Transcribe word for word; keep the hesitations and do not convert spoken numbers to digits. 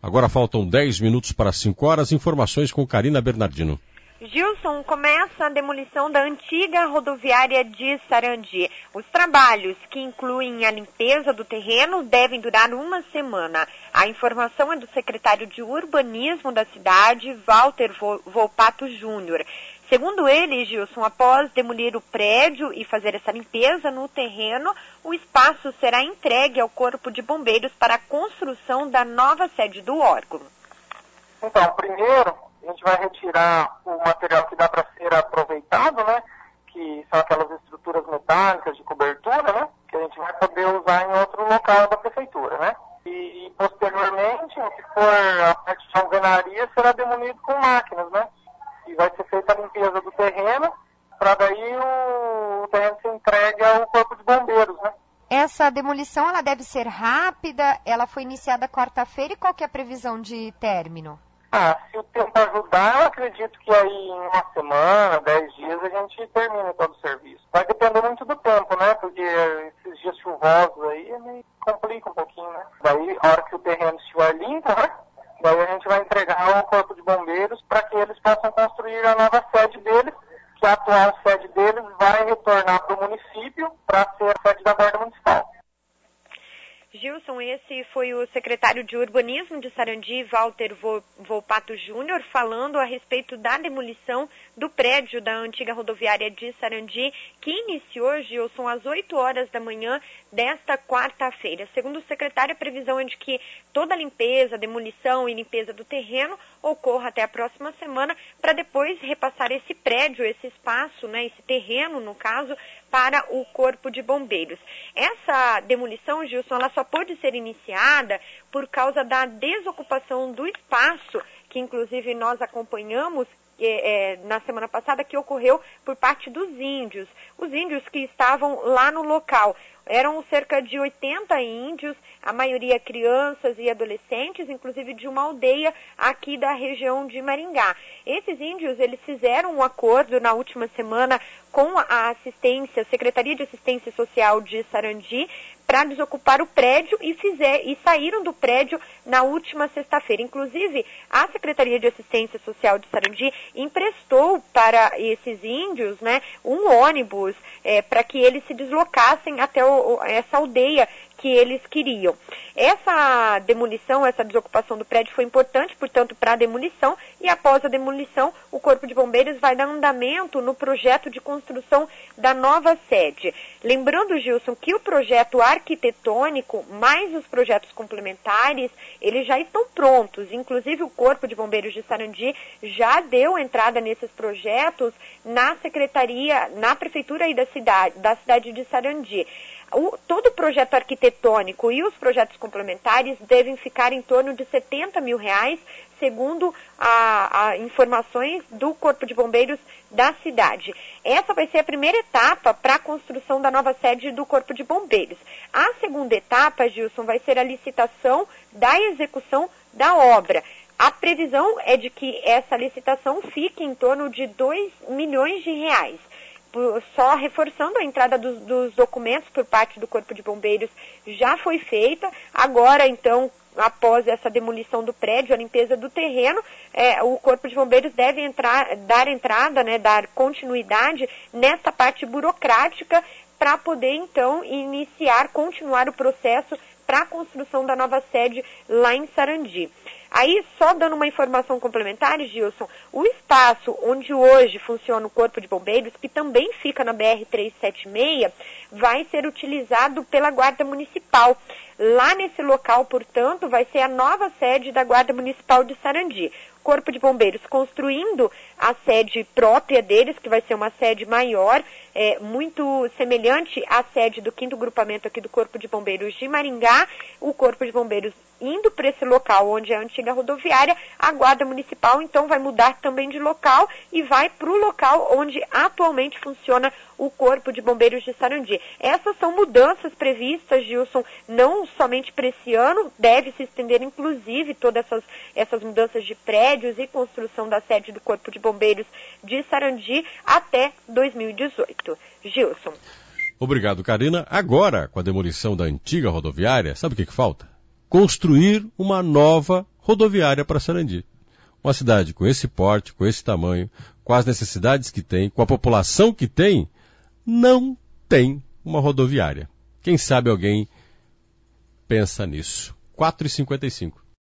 Agora faltam dez minutos para cinco horas. Informações com Carina Bernardino. Gilson, começa a demolição da antiga rodoviária de Sarandi. Os trabalhos, que incluem a limpeza do terreno, devem durar uma semana. A informação é do secretário de Urbanismo da cidade, Walter Volpato Júnior. Segundo ele, Gilson, após demolir o prédio e fazer essa limpeza no terreno, o espaço será entregue ao Corpo de Bombeiros para a construção da nova sede do órgão. Então, primeiro, a gente vai retirar o material que dá para ser aproveitado, né? Que são aquelas estruturas metálicas de cobertura, né? Que a gente vai poder usar em outro local da prefeitura, né? E, e posteriormente, o que for a parte de alvenaria será demolido com máquinas, né? E vai ser feita a limpeza do terreno, para daí o, o terreno ser entregue ao Corpo de Bombeiros, né? Essa demolição, ela deve ser rápida, ela foi iniciada quarta-feira, e qual que é a previsão de término? Ah, se o tempo ajudar, eu acredito que aí em uma semana, dez dias, a gente termina todo o serviço. Vai depender muito do tempo, né? Porque esses dias chuvosos aí me complica um pouquinho, né? Daí, a hora que o terreno estiver limpo, né? Daí a gente vai entregar ao Corpo de Bombeiros para que eles possam construir a nova sede deles, que a atual sede deles vai retornar para o município para ser a sede da Guarda Municipal. Gilson, esse foi o secretário de Urbanismo de Sarandi, Walter Volpato Júnior, falando a respeito da demolição do prédio da antiga rodoviária de Sarandi, que iniciou, Gilson, às oito horas da manhã desta quarta-feira. Segundo o secretário, a previsão é de que toda a limpeza, demolição e limpeza do terreno ocorra até a próxima semana, para depois repassar esse prédio, esse espaço, né, esse terreno, no caso, para o Corpo de Bombeiros. Essa demolição, Gilson, ela só pôde ser iniciada por causa da desocupação do espaço, que inclusive nós acompanhamos é, na semana passada, que ocorreu por parte dos índios. Os índios que estavam lá no local. Eram cerca de oitenta índios, a maioria crianças e adolescentes, inclusive de uma aldeia aqui da região de Maringá. Esses índios, eles fizeram um acordo na última semana com a assistência, a Secretaria de Assistência Social de Sarandi, para desocupar o prédio e, fizer, e saíram do prédio na última sexta-feira. Inclusive, a Secretaria de Assistência Social de Sarandi emprestou para esses índios, né, um ônibus é, para que eles se deslocassem até o, essa aldeia que eles queriam. Essa demolição, essa desocupação do prédio foi importante, portanto, para a demolição, e após a demolição, o Corpo de Bombeiros vai dar andamento no projeto de construção da nova sede. Lembrando, Gilson, que o projeto arquitetônico, mais os projetos complementares, eles já estão prontos. Inclusive, o Corpo de Bombeiros de Sarandi já deu entrada nesses projetos na Secretaria, na Prefeitura aí da cidade, da cidade de Sarandi. O, todo o projeto arquitetônico e os projetos complementares devem ficar em torno de setenta mil reais, segundo a, a informações do Corpo de Bombeiros da cidade. Essa vai ser a primeira etapa para a construção da nova sede do Corpo de Bombeiros. A segunda etapa, Gilson, vai ser a licitação da execução da obra. A previsão é de que essa licitação fique em torno de dois milhões de reais. Só reforçando, a entrada dos, dos documentos por parte do Corpo de Bombeiros já foi feita. Agora, então, após essa demolição do prédio, a limpeza do terreno, é, o Corpo de Bombeiros deve entrar, dar entrada, né, dar continuidade nessa parte burocrática para poder, então, iniciar, continuar o processo para a construção da nova sede lá em Sarandi. Aí, só dando uma informação complementar, Gilson, o espaço onde hoje funciona o Corpo de Bombeiros, que também fica na B R trezentos e setenta e seis, vai ser utilizado pela Guarda Municipal. Lá nesse local, portanto, vai ser a nova sede da Guarda Municipal de Sarandi. Corpo de Bombeiros construindo a sede própria deles, que vai ser uma sede maior, é, muito semelhante à sede do quinto grupamento aqui do Corpo de Bombeiros de Maringá. O Corpo de Bombeiros indo para esse local onde é a antiga rodoviária, a Guarda Municipal então vai mudar também de local e vai para o local onde atualmente funciona o Corpo de Bombeiros de Sarandi. Essas são mudanças previstas, Gilson, não somente para esse ano, deve se estender inclusive todas essas, essas mudanças de prédios e construção da sede do Corpo de Bombeiros de Sarandi até dois mil e dezoito. Gilson. Obrigado, Carina. Agora, com a demolição da antiga rodoviária, sabe o que, que falta? Construir uma nova rodoviária para Sarandi. Uma cidade com esse porte, com esse tamanho, com as necessidades que tem, com a população que tem, não tem uma rodoviária. Quem sabe alguém pensa nisso. quatro e cinquenta e cinco.